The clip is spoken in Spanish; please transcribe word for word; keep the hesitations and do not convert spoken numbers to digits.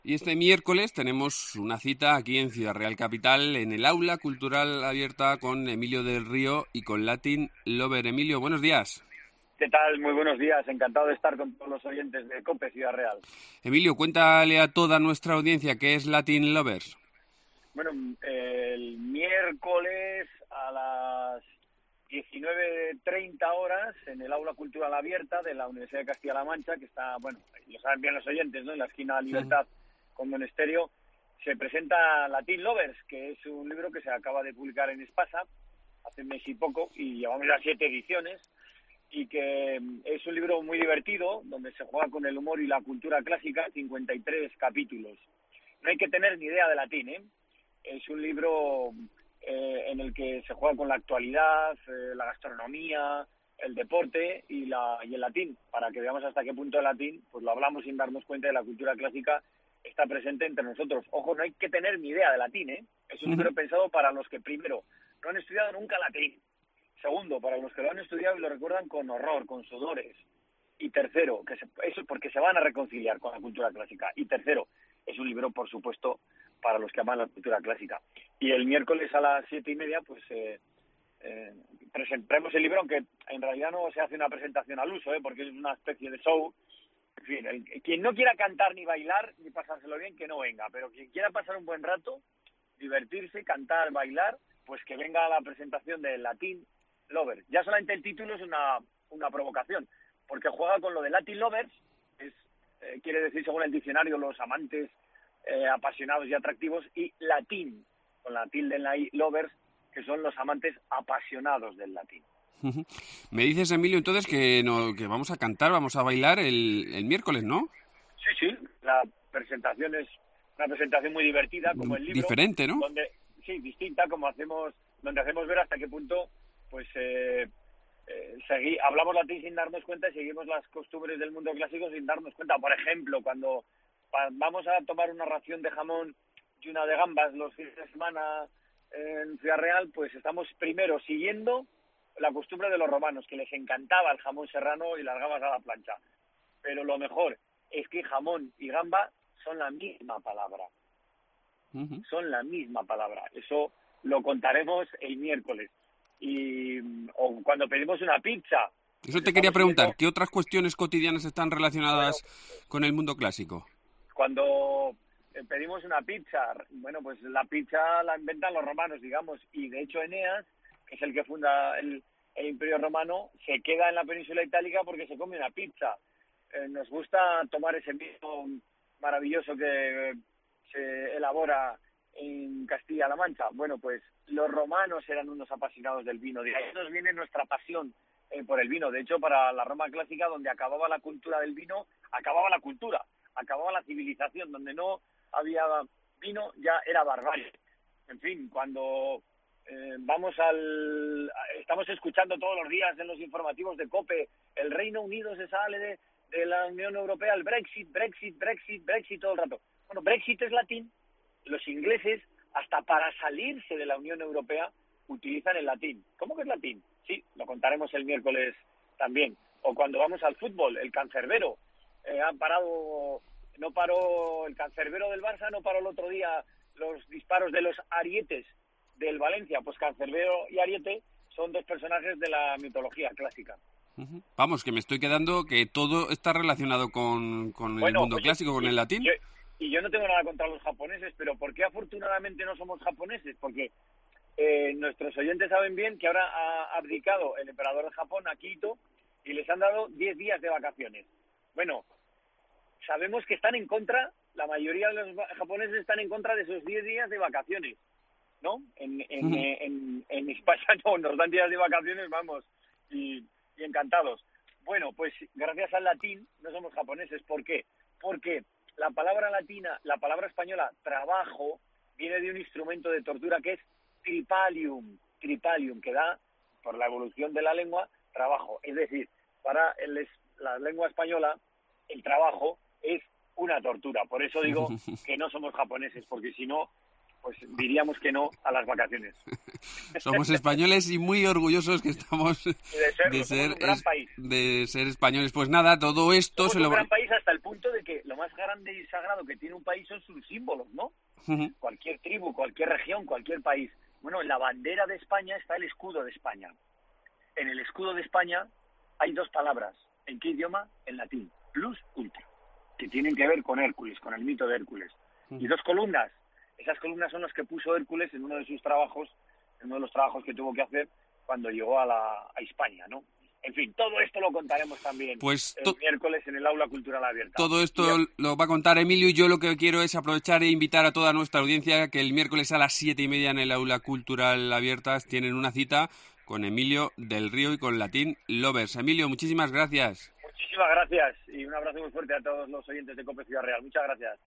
Y este miércoles tenemos una cita aquí en Ciudad Real Capital, en el Aula Cultural Abierta, con Emilio del Río y con Latin Lover. Emilio, buenos días. ¿Qué tal? Muy buenos días. Encantado de estar con todos los oyentes de COPE Ciudad Real. Emilio, cuéntale a toda nuestra audiencia qué es Latin Lovers. Bueno, el miércoles a las diecinueve treinta horas en el Aula Cultural Abierta de la Universidad de Castilla-La Mancha, que está, bueno, lo saben bien los oyentes, ¿no?, en la esquina Libertad sí. con Don Estéreo, se presenta Latin Lovers, que es un libro que se acaba de publicar en Espasa hace un mes y poco, y llevamos ya siete ediciones, y que es un libro muy divertido, donde se juega con el humor y la cultura clásica, cincuenta y tres capítulos. No hay que tener ni idea de latín, ¿eh? Es un libro eh, en el que se juega con la actualidad, eh, la gastronomía, el deporte y, la, y el latín, para que veamos hasta qué punto el latín, pues lo hablamos sin darnos cuenta de la cultura clásica, está presente entre nosotros. Ojo, no hay que tener ni idea de latín, ¿eh? Es un uh-huh. libro pensado para los que, primero, no han estudiado nunca latín. Segundo, para los que lo han estudiado y lo recuerdan con horror, con sudores. Y tercero, que se, eso porque se van a reconciliar con la cultura clásica. Y tercero, es un libro, por supuesto, para los que aman la cultura clásica. Y el miércoles a las siete y media, pues eh, eh, presentaremos el libro, aunque en realidad no se hace una presentación al uso, ¿eh? porque es una especie de show. En fin, el, quien no quiera cantar ni bailar, ni pasárselo bien, que no venga. Pero quien quiera pasar un buen rato, divertirse, cantar, bailar, pues que venga a la presentación del Latin Lovers. Ya solamente el título es una, una provocación, porque juega con lo de Latin Lovers, es, eh, quiere decir, según el diccionario, los amantes eh, apasionados y atractivos, y latín, con la tilde en la i, lovers, que son los amantes apasionados del latín. Me dices, Emilio, entonces que, no, que vamos a cantar, vamos a bailar el, el miércoles, ¿no? Sí, sí, la presentación es una presentación muy divertida, como el libro. Diferente, ¿no? Donde, sí, distinta, como hacemos, donde hacemos ver hasta qué punto pues eh, eh, seguí, hablamos latín sin darnos cuenta y seguimos las costumbres del mundo clásico sin darnos cuenta. Por ejemplo, cuando pa, vamos a tomar una ración de jamón y una de gambas los fines de semana en Ciudad Real, pues estamos primero siguiendo la costumbre de los romanos, que les encantaba el jamón serrano y las gambas a la plancha. Pero lo mejor es que jamón y gamba son la misma palabra. Uh-huh. Son la misma palabra. Eso lo contaremos el miércoles. Y o cuando pedimos una pizza. Eso te quería preguntar, pidiendo... ¿qué otras cuestiones cotidianas están relacionadas bueno, con el mundo clásico? Cuando pedimos una pizza, bueno, pues la pizza la inventan los romanos, digamos, y de hecho Eneas, que es el que funda el, el Imperio Romano, se queda en la península itálica porque se come una pizza. Eh, nos gusta tomar ese vino maravilloso que se elabora en Castilla-La Mancha. Bueno, pues los romanos eran unos apasionados del vino. De ahí nos viene nuestra pasión eh, por el vino. De hecho, para la Roma clásica, donde acababa la cultura del vino, acababa la cultura, acababa la civilización. Donde no había vino, ya era barbarie. En fin, cuando eh, vamos al... Estamos escuchando todos los días en los informativos de COPE, el Reino Unido se sale de, de la Unión Europea, el Brexit, Brexit, Brexit, Brexit todo el rato. Bueno, Brexit es latín. Los ingleses, hasta para salirse de la Unión Europea, utilizan el latín. ¿Cómo que es latín? Sí, lo contaremos el miércoles también. O cuando vamos al fútbol, el cancerbero. Eh, han parado, no paró el cancerbero del Barça, no paró el otro día los disparos de los arietes del Valencia. Pues cancerbero y ariete son dos personajes de la mitología clásica. Uh-huh. Vamos, que me estoy quedando que todo está relacionado con, con bueno, el mundo pues, clásico, con y, el latín. Yo, Y yo no tengo nada contra los japoneses, pero ¿por qué afortunadamente no somos japoneses? Porque eh, nuestros oyentes saben bien que ahora ha abdicado el emperador de Japón, Akihito, y les han dado diez días de vacaciones. Bueno, sabemos que están en contra, la mayoría de los japoneses están en contra de esos diez días de vacaciones, ¿no? En, en, uh-huh. eh, en, en España no, nos dan días de vacaciones, vamos, y, y encantados. Bueno, pues gracias al latín no somos japoneses. ¿Por qué? Porque la palabra latina, la palabra española, trabajo, viene de un instrumento de tortura que es tripalium, tripalium, que da, por la evolución de la lengua, trabajo. Es decir, para el, la lengua española, el trabajo es una tortura. Por eso digo que no somos japoneses, porque si no, pues diríamos que no a las vacaciones. Somos españoles y muy orgullosos que estamos de ser, de ser, un gran es, país. de ser españoles. Pues nada, todo esto somos se lo... un gran país hasta el punto de que que lo más grande y sagrado que tiene un país son sus símbolos, ¿no? Uh-huh. Cualquier tribu, cualquier región, cualquier país. Bueno, en la bandera de España está el escudo de España. En el escudo de España hay dos palabras. ¿En qué idioma? En latín. Plus ultra. Que tienen que ver con Hércules, con el mito de Hércules. Uh-huh. Y dos columnas. Esas columnas son las que puso Hércules en uno de sus trabajos, en uno de los trabajos que tuvo que hacer cuando llegó a, la, a España, ¿no? En fin, todo esto lo contaremos también pues el miércoles en el Aula Cultural Abierta. Todo esto lo va a contar Emilio, y yo lo que quiero es aprovechar e invitar a toda nuestra audiencia que el miércoles a las siete y media en el Aula Cultural Abierta tienen una cita con Emilio del Río y con Latin Lovers. Emilio, muchísimas gracias. Muchísimas gracias y un abrazo muy fuerte a todos los oyentes de COPE Ciudad Real. Muchas gracias.